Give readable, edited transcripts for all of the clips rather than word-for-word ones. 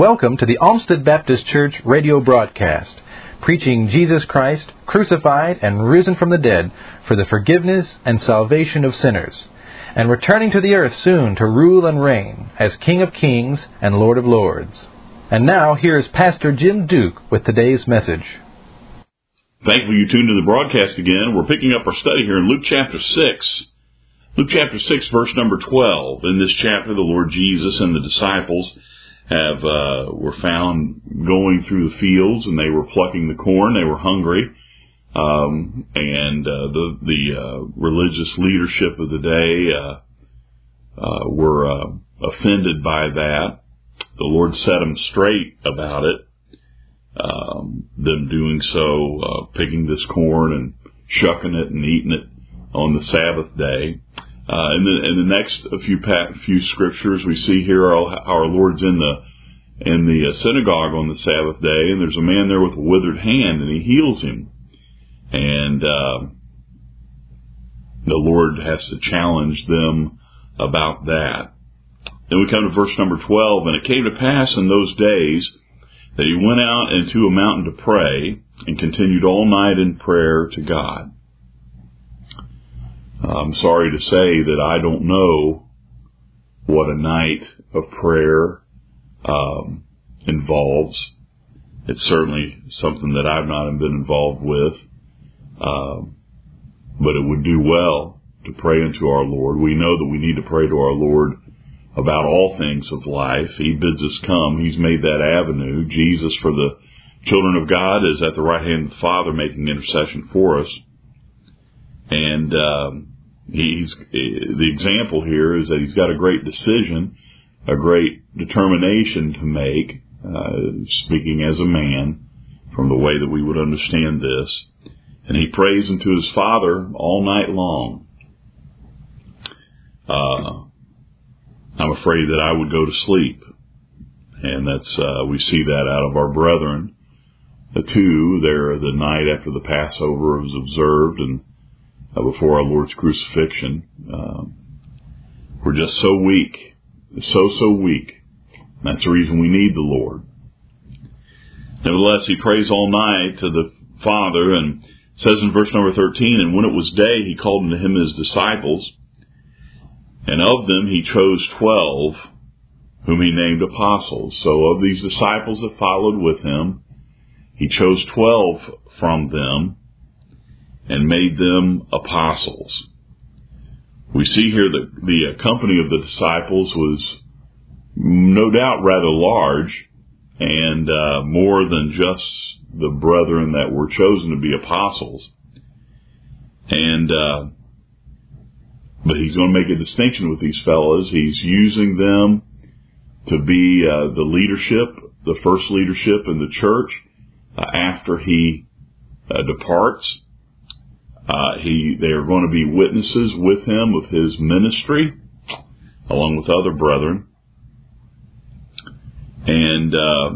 Welcome to the Olmsted Baptist Church radio broadcast, preaching Jesus Christ, crucified and risen from the dead for the forgiveness and salvation of sinners, and returning to the earth soon to rule and reign as King of Kings and Lord of Lords. And now, here is Pastor Jim Duke with today's message. Thankfully you tuned in the broadcast again. We're picking up our study here in Luke chapter 6. Luke chapter 6, verse number 12. In this chapter, the Lord Jesus and the disciples were found going through the fields, and they were plucking the corn. They were hungry, and the religious leadership of the day were offended by that. The Lord set them straight about it. Them doing so, picking this corn and shucking it and eating it on the Sabbath day. In the next few scriptures, we see here our Lord's in the synagogue on the Sabbath day, and there's a man there with a withered hand, and he heals him. And the Lord has to challenge them about that. Then we come to verse number 12, and it came to pass in those days that he went out into a mountain to pray, and continued all night in prayer to God. I'm sorry to say that I don't know what a night of prayer involves. It's certainly something that I've not been involved with, but it would do well to pray unto our Lord. We know that we need to pray to our Lord about all things of life. He bids us come. He's made that avenue. Jesus, for the children of God, is at the right hand of the Father making intercession for us. And the example here is that he's got a great decision, a great determination to make, speaking as a man, from the way that we would understand this. And he prays unto his Father all night long. I'm afraid that I would go to sleep. And that's we see that out of our brethren. The two there the night after the Passover was observed and before our Lord's crucifixion. We're just so weak. So weak. That's the reason we need the Lord. Nevertheless, he prays all night to the Father, and says in verse number 13, and when it was day, he called unto him his disciples, and of them he chose 12, whom he named apostles. So of these disciples that followed with him, he chose 12 from them, and made them apostles. We see here that the company of the disciples was no doubt rather large, and more than just the brethren that were chosen to be apostles. And but he's going to make a distinction with these fellows. He's using them to be the leadership, the first leadership in the church after he departs. They are going to be witnesses with him of his ministry, along with other brethren. And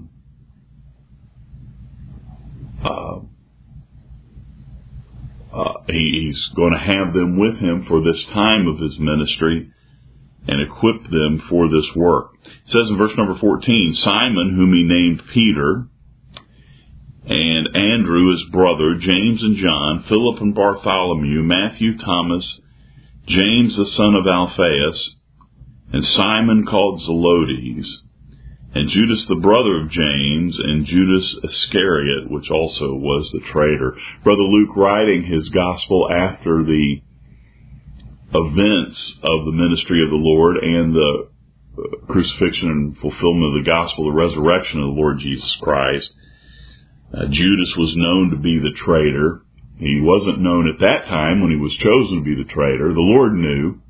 he's going to have them with him for this time of his ministry and equip them for this work. It says in verse number 14, Simon, whom he named Peter, and Andrew his brother, James and John, Philip and Bartholomew, Matthew, Thomas, James the son of Alphaeus, and Simon called Zelotes, and Judas the brother of James, and Judas Iscariot, which also was the traitor. Brother Luke, writing his gospel after the events of the ministry of the Lord and the crucifixion and fulfillment of the gospel, the resurrection of the Lord Jesus Christ, Judas was known to be the traitor. He wasn't known at that time when he was chosen to be the traitor. The Lord knew.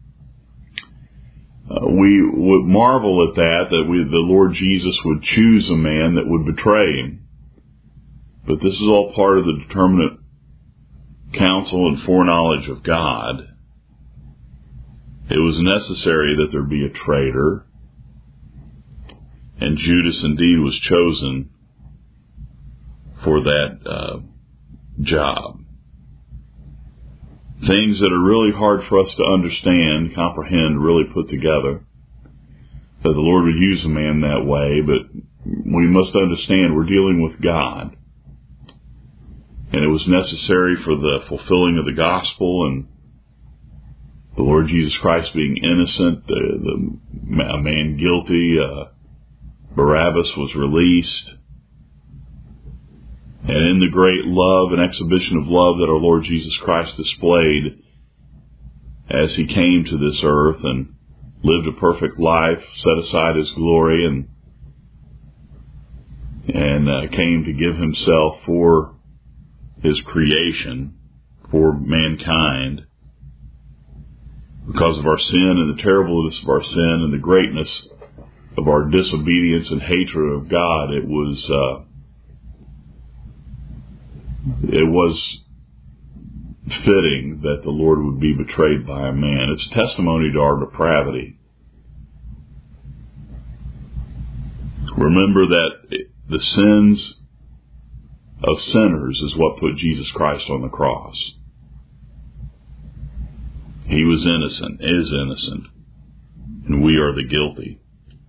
We would marvel at that the Lord Jesus would choose a man that would betray him. But this is all part of the determinate counsel and foreknowledge of God. It was necessary that there be a traitor, and Judas indeed was chosen for that job. Things that are really hard for us to understand, comprehend, really put together. That the Lord would use a man that way, but we must understand we're dealing with God. And it was necessary for the fulfilling of the gospel and the Lord Jesus Christ being innocent, a man guilty, Barabbas was released. And in the great love and exhibition of love that our Lord Jesus Christ displayed as he came to this earth and lived a perfect life, set aside his glory, and came to give himself for his creation, for mankind, because of our sin and the terribleness of our sin and the greatness of our disobedience and hatred of God. It was fitting that the Lord would be betrayed by a man. It's testimony to our depravity. Remember that the sins of sinners is what put Jesus Christ on the cross. He was innocent, is innocent, and we are the guilty.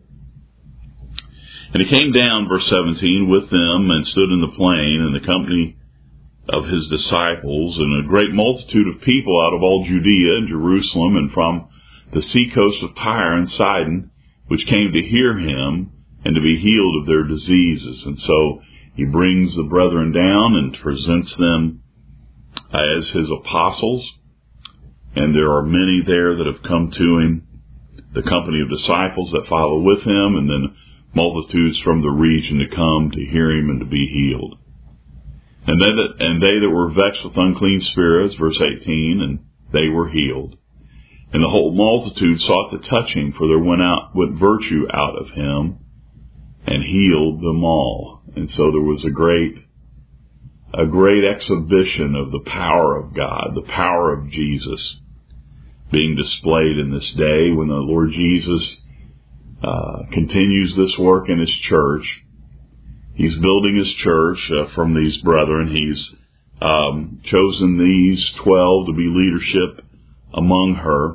And he came down, verse 17, with them and stood in the plain in the company of his disciples, and a great multitude of people out of all Judea and Jerusalem and from the seacoast of Tyre and Sidon, which came to hear him and to be healed of their diseases. And so he brings the brethren down and presents them as his apostles. And there are many there that have come to him, the company of disciples that follow with him, and then multitudes from the region to come to hear him and to be healed. And they that were vexed with unclean spirits, verse 18, and they were healed. And the whole multitude sought to touch him, for there went virtue out of him, and healed them all. And so there was a great exhibition of the power of God, the power of Jesus, being displayed in this day when the Lord Jesus continues this work in his church. He's building his church from these brethren. He's chosen these 12 to be leadership among her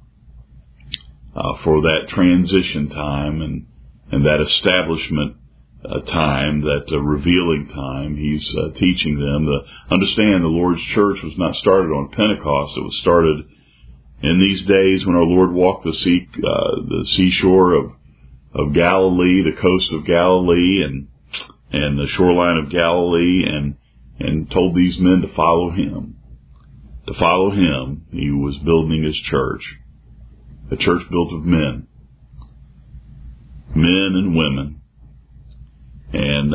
for that transition time and that establishment time, that revealing time. He's teaching them to understand the Lord's church was not started on Pentecost. It was started in these days when our Lord walked the seashore of Galilee, the coast of Galilee, and the shoreline of Galilee, and told these men to follow him. To follow him, he was building his church, a church built of men and women. And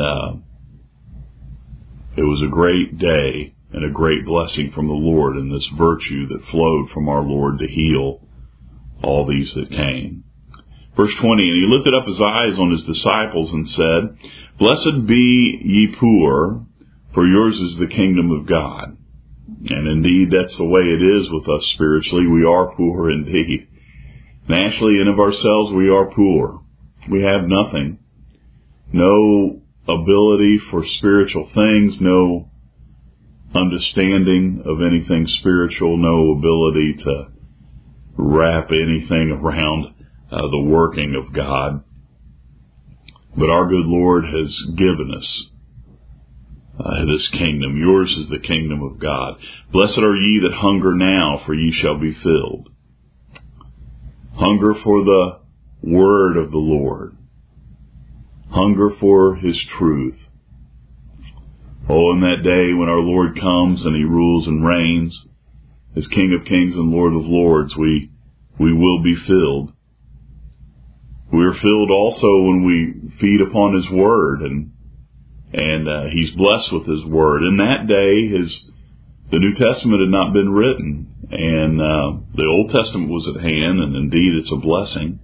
it was a great day and a great blessing from the Lord, and this virtue that flowed from our Lord to heal all these that came. Verse 20, and he lifted up his eyes on his disciples and said, Blessed be ye poor, for yours is the kingdom of God. And indeed, that's the way it is with us spiritually. We are poor indeed. Naturally, and of ourselves, we are poor. We have nothing. No ability for spiritual things, no understanding of anything spiritual, no ability to wrap anything around the working of God. But our good Lord has given us this kingdom. Yours is the kingdom of God. Blessed are ye that hunger now, for ye shall be filled. Hunger for the word of the Lord. Hunger for his truth. Oh, in that day when our Lord comes and he rules and reigns as King of Kings and Lord of Lords, we will be filled. We are filled also when we feed upon his word, and he's blessed with his word. In that day, the New Testament had not been written, and the Old Testament was at hand, and indeed it's a blessing.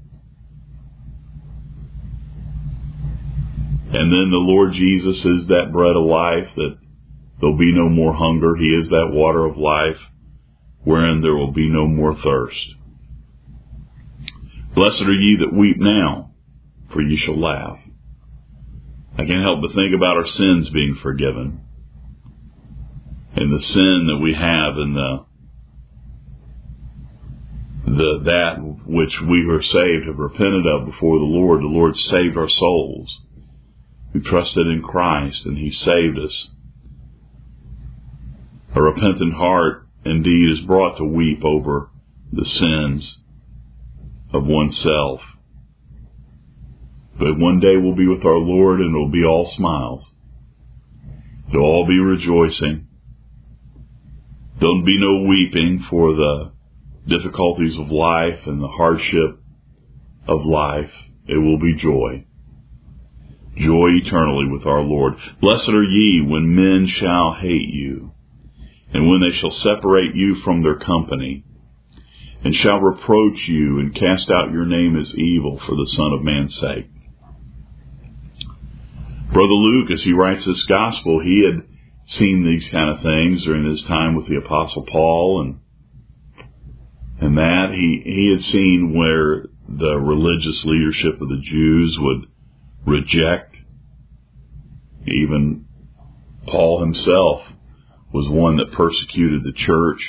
And then the Lord Jesus is that bread of life, that there'll be no more hunger. He is that water of life, wherein there will be no more thirst. Blessed are ye that weep now, for ye shall laugh. I can't help but think about our sins being forgiven, and the sin that we have, and that which we were saved, have repented of before the Lord. The Lord saved our souls. who trusted in Christ and He saved us. A repentant heart, indeed, is brought to weep over the sins of oneself. But one day we'll be with our Lord, and it'll be all smiles. It'll all be rejoicing. There'll be no weeping for the difficulties of life and the hardship of life. It will be joy. Joy eternally with our Lord. Blessed are ye when men shall hate you, and when they shall separate you from their company, and shall reproach you and cast out your name as evil for the Son of Man's sake. Brother Luke, as he writes this gospel, he had seen these kind of things during his time with the Apostle Paul, and that he had seen where the religious leadership of the Jews would reject. Even Paul himself was one that persecuted the church,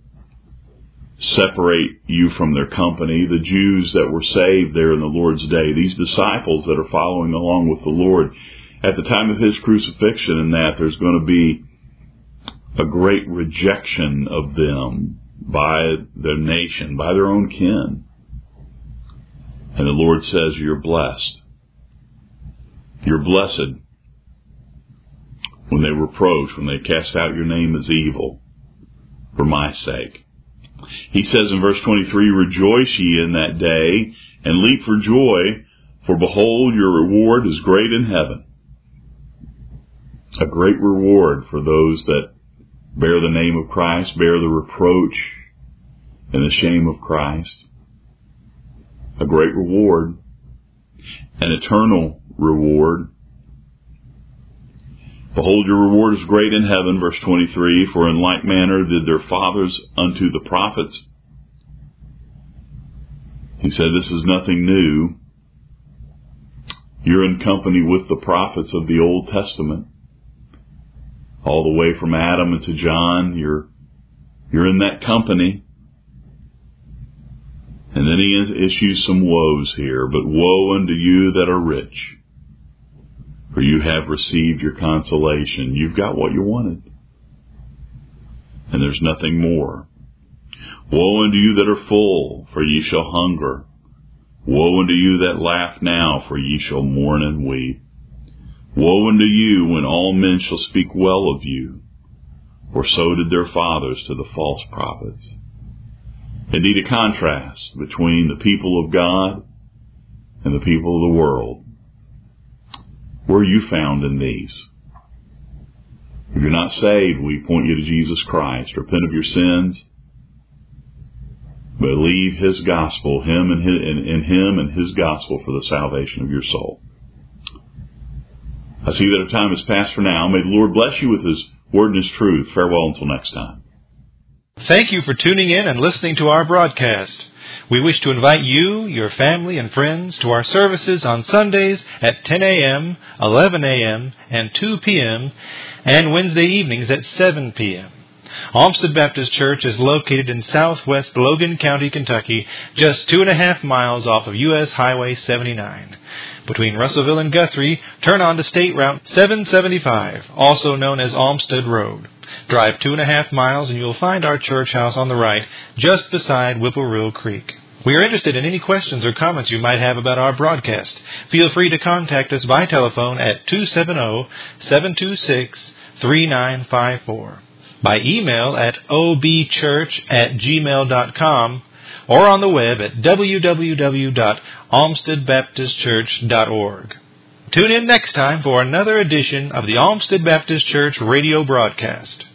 separate you from their company. The Jews that were saved there in the Lord's day, these disciples that are following along with the Lord, at the time of His crucifixion, and that there's going to be a great rejection of them by their nation, by their own kin. And the Lord says, you're blessed. You're blessed when they reproach, when they cast out your name as evil for my sake. He says in verse 23, rejoice ye in that day, and leap for joy, for behold, your reward is great in heaven. A great reward for those that bear the name of Christ, bear the reproach and the shame of Christ. A great reward, an eternal reward. Behold, your reward is great in heaven, verse 23, for in like manner did their fathers unto the prophets. He said, this is nothing new. You're in company with the prophets of the Old Testament. All the way from Adam and to John, you're in that company. And then he issues some woes here. But woe unto you that are rich, for you have received your consolation. You've got what you wanted, and there's nothing more. Woe unto you that are full, for ye shall hunger. Woe unto you that laugh now, for ye shall mourn and weep. Woe unto you when all men shall speak well of you, for so did their fathers to the false prophets. Indeed, a contrast between the people of God and the people of the world. Where are you found in these? If you're not saved, we point you to Jesus Christ. Repent of your sins, believe His gospel, Him and His gospel for the salvation of your soul. I see that our time has passed for now. May the Lord bless you with His word and His truth. Farewell until next time. Thank you for tuning in and listening to our broadcast. We wish to invite you, your family, and friends to our services on Sundays at 10 a.m., 11 a.m., and 2 p.m., and Wednesday evenings at 7 p.m. Olmsted Baptist Church is located in southwest Logan County, Kentucky, just 2.5 miles off of U.S. Highway 79. Between Russellville and Guthrie, turn on to State Route 775, also known as Olmsted Road. Drive 2.5 miles and you'll find our church house on the right, just beside Whippoorwill Creek. We are interested in any questions or comments you might have about our broadcast. Feel free to contact us by telephone at 270-726-3954, by email at obchurch@gmail.com, or on the web at www.olmstedbaptistchurch.org. Tune in next time for another edition of the Olmsted Baptist Church radio broadcast.